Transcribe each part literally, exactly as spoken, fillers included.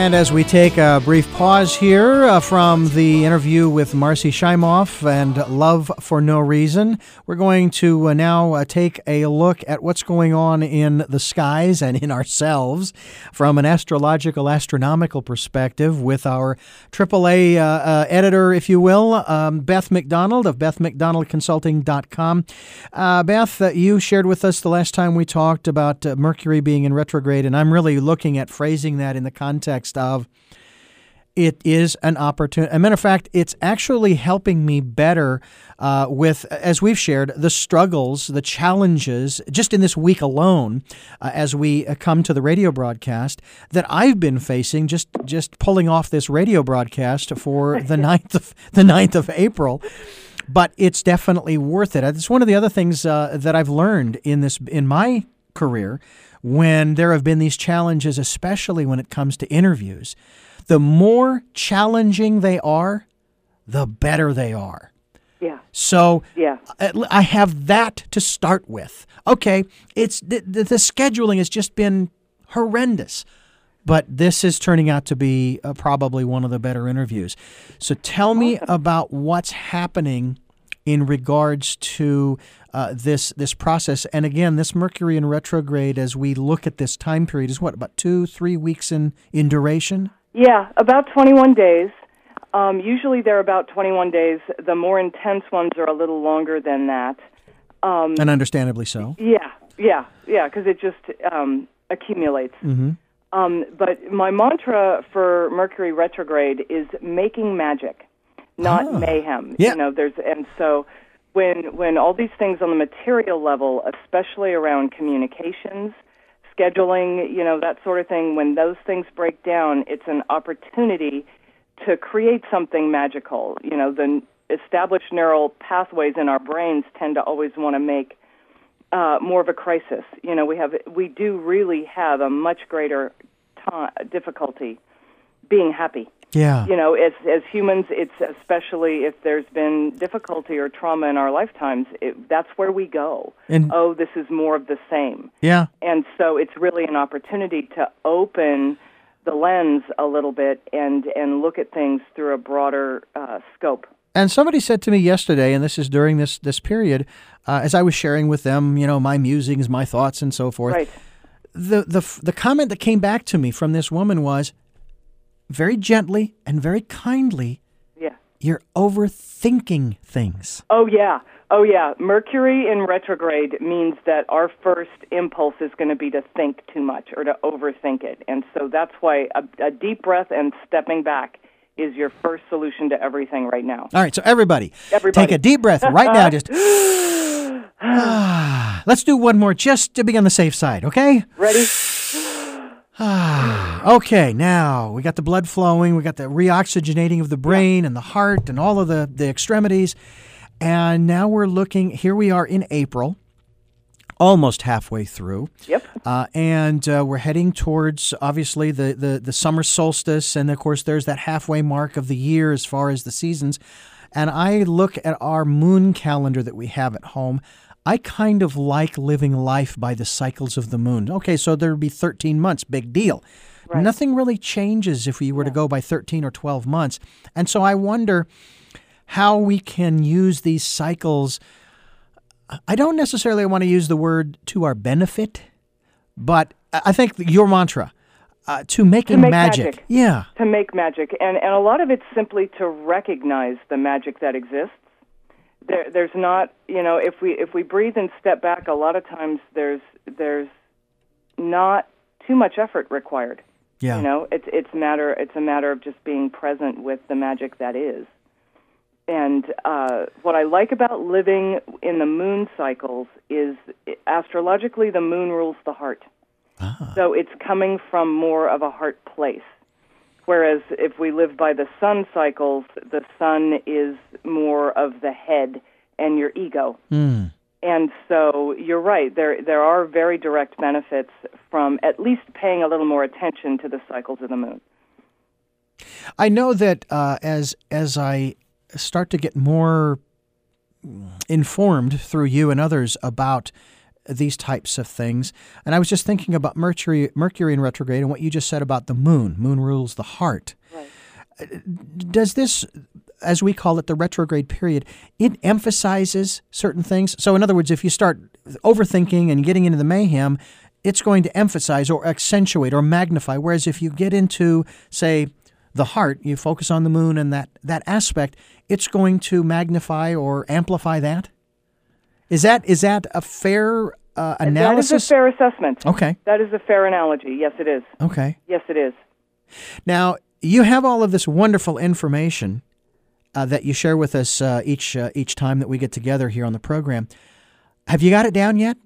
And as we take a brief pause here uh, from the interview with Marcy Shimoff and Love for No Reason, we're going to uh, now uh, take a look at what's going on in the skies and in ourselves from an astrological, astronomical perspective with our triple A uh, uh, editor, if you will, um, Beth McDonald of beth mcdonald consulting dot com. Uh, Beth, uh, you shared with us the last time we talked about uh, Mercury being in retrograde, and I'm really looking at phrasing that in the context of it is an opportunity. As a matter of fact, it's actually helping me better uh, with, as we've shared, the struggles, the challenges, just in this week alone, uh, as we uh, come to the radio broadcast, that I've been facing just just pulling off this radio broadcast for the ninth of the ninth of April. But it's definitely worth it. It's one of the other things uh, that I've learned in this in my career when there have been these challenges, especially when it comes to interviews. The more challenging they are, the better they are. Yeah. So yeah. I have that to start with. Okay, it's the, the, the scheduling has just been horrendous, but this is turning out to be uh, probably one of the better interviews. So tell me about what's happening in regards to uh, this this process. And again, this Mercury in retrograde, as we look at this time period, is what, about two, three weeks in, in duration? Yeah, about twenty-one days. Um, usually they're about twenty-one days. The more intense ones are a little longer than that. Um, and understandably so. Yeah, yeah, yeah, because it just um, accumulates. Mm-hmm. Um, but my mantra for Mercury retrograde is making magic, not oh. mayhem. Yeah. You know, there's and so when when all these things on the material level, especially around communications, scheduling, you know, that sort of thing, when those things break down, it's an opportunity to create something magical. You know, the established neural pathways in our brains tend to always want to make uh, more of a crisis. You know, we have we do really have a much greater ta- difficulty being happy. Yeah. You know, as as humans, it's especially if there's been difficulty or trauma in our lifetimes, it, that's where we go. And, oh, this is more of the same. Yeah. And so it's really an opportunity to open the lens a little bit and, and look at things through a broader uh, scope. And somebody said to me yesterday, and this is during this this period, uh, as I was sharing with them, you know, my musings, my thoughts, and so forth. Right. The the the comment that came back to me from this woman was, very gently and very kindly, yeah, you're overthinking things. Oh, yeah. Oh, yeah. Mercury in retrograde means that our first impulse is going to be to think too much or to overthink it. And so that's why a, a deep breath and stepping back is your first solution to everything right now. All right, so everybody, everybody. take a deep breath right now. Just ah, let's do one more just to be on the safe side, okay? Ready? Ah, okay, now we got the blood flowing, we got the reoxygenating of the brain and the heart and all of the, the extremities. And now we're looking, here we are in April, almost halfway through. Yep. Uh, and uh, we're heading towards, obviously, the, the, the summer solstice. And, of course, there's that halfway mark of the year as far as the seasons. And I look at our moon calendar that we have at home. I kind of like living life by the cycles of the moon. Okay, so there would be thirteen months, big deal. Right. Nothing really changes if we were yeah. to go by thirteen or twelve months. And so I wonder how we can use these cycles. I don't necessarily want to use the word to our benefit, but I think your mantra, uh, to making to make magic. magic. Yeah. To make magic. And, and a lot of it's simply to recognize the magic that exists. There, there's not, you know, if we if we breathe and step back, a lot of times there's there's not too much effort required. Yeah. You know, it's it's matter it's a matter of just being present with the magic that is. And uh, what I like about living in the moon cycles is astrologically the moon rules the heart. Ah. So it's coming from more of a heart place. Whereas if we live by the sun cycles, the sun is more of the head and your ego. Mm. And so you're right, there there are very direct benefits from at least paying a little more attention to the cycles of the moon. I know that uh, as as I start to get more informed through you and others about these types of things. And I was just thinking about Mercury, Mercury in retrograde and what you just said about the moon. Moon rules the heart. Right. Does this, as we call it, the retrograde period, it emphasizes certain things? So in other words, if you start overthinking and getting into the mayhem, it's going to emphasize or accentuate or magnify. Whereas if you get into, say, the heart, you focus on the moon and that, that aspect, it's going to magnify or amplify that? Is that is that a fair uh, analysis? That is a fair assessment. Okay. That is a fair analogy. Yes, it is. Okay. Yes, it is. Now, you have all of this wonderful information uh, that you share with us uh, each uh, each time that we get together here on the program. Have you got it down yet?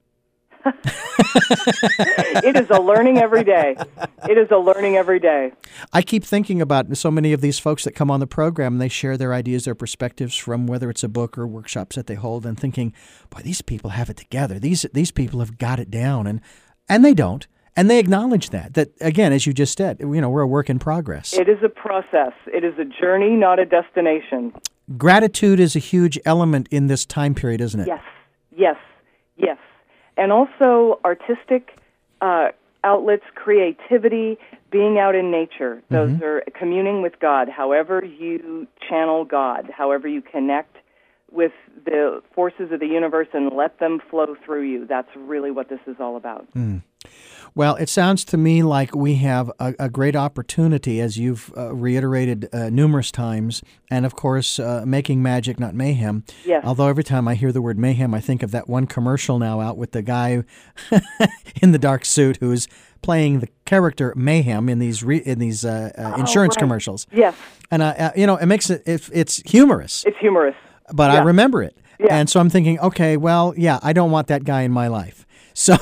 It is a learning every day. It is a learning every day. I keep thinking about so many of these folks that come on the program, and they share their ideas, their perspectives from whether it's a book or workshops that they hold, and thinking, boy, these people have it together. These these people have got it down, and and they don't. And they acknowledge that, that, again, as you just said, you know, we're a work in progress. It is a process. It is a journey, not a destination. Gratitude is a huge element in this time period, isn't it? Yes, yes, yes. And also artistic uh, outlets, creativity, being out in nature. Those mm-hmm. are communing with God, however you channel God, however you connect with the forces of the universe and let them flow through you. That's really what this is all about. Mm. Well, it sounds to me like we have a, a great opportunity, as you've uh, reiterated uh, numerous times, and of course, uh, making magic, not mayhem. Yes. Although every time I hear the word mayhem, I think of that one commercial now out with the guy in the dark suit who is playing the character Mayhem in these re- in these uh, uh, insurance oh, right. commercials. Yes. And uh, uh, you know, it makes it, it it's humorous. It's humorous. But yeah. I remember it. Yeah. And so I'm thinking, okay, well, yeah, I don't want that guy in my life. So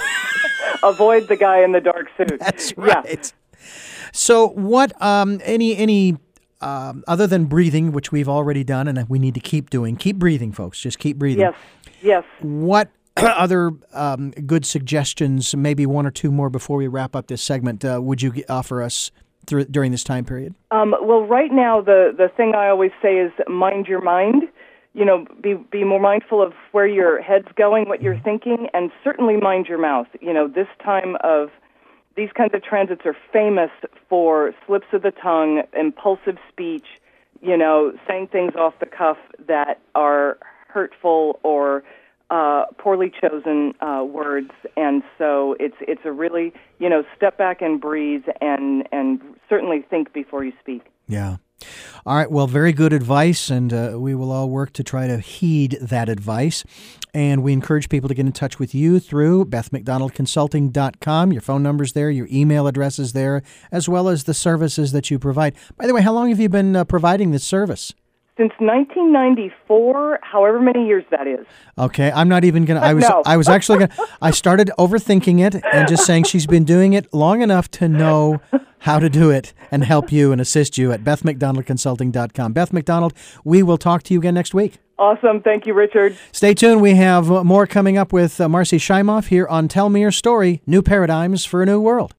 avoid the guy in the dark suit. That's right. Yeah. So what, um, any, any um, other than breathing, which we've already done and we need to keep doing, keep breathing, folks, just keep breathing. Yes, yes. What other um, good suggestions, maybe one or two more before we wrap up this segment, uh, would you offer us through, during this time period? Um, well, right now, the, the thing I always say is mind your mind. You know, be be more mindful of where your head's going, what you're thinking, and certainly mind your mouth. You know, this time of these kinds of transits are famous for slips of the tongue, impulsive speech, you know, saying things off the cuff that are hurtful or uh, poorly chosen uh, words. And so it's it's a really, you know, step back and breathe and, and certainly think before you speak. Yeah. All right. Well, very good advice, and uh, we will all work to try to heed that advice. And we encourage people to get in touch with you through beth mcdonald consulting dot com. Your phone number's there, your email address is there, as well as the services that you provide. By the way, how long have you been uh, providing this service? Since nineteen ninety-four, however many years that is. Okay, I'm not even going to, I was no. I was actually going to, I started overthinking it and just saying she's been doing it long enough to know how to do it and help you and assist you at beth mcdonald consulting dot com. Beth McDonald, we will talk to you again next week. Awesome. Thank you, Richard. Stay tuned. We have more coming up with uh, Marcy Shimoff here on Tell Me Your Story, New Paradigms for a New World.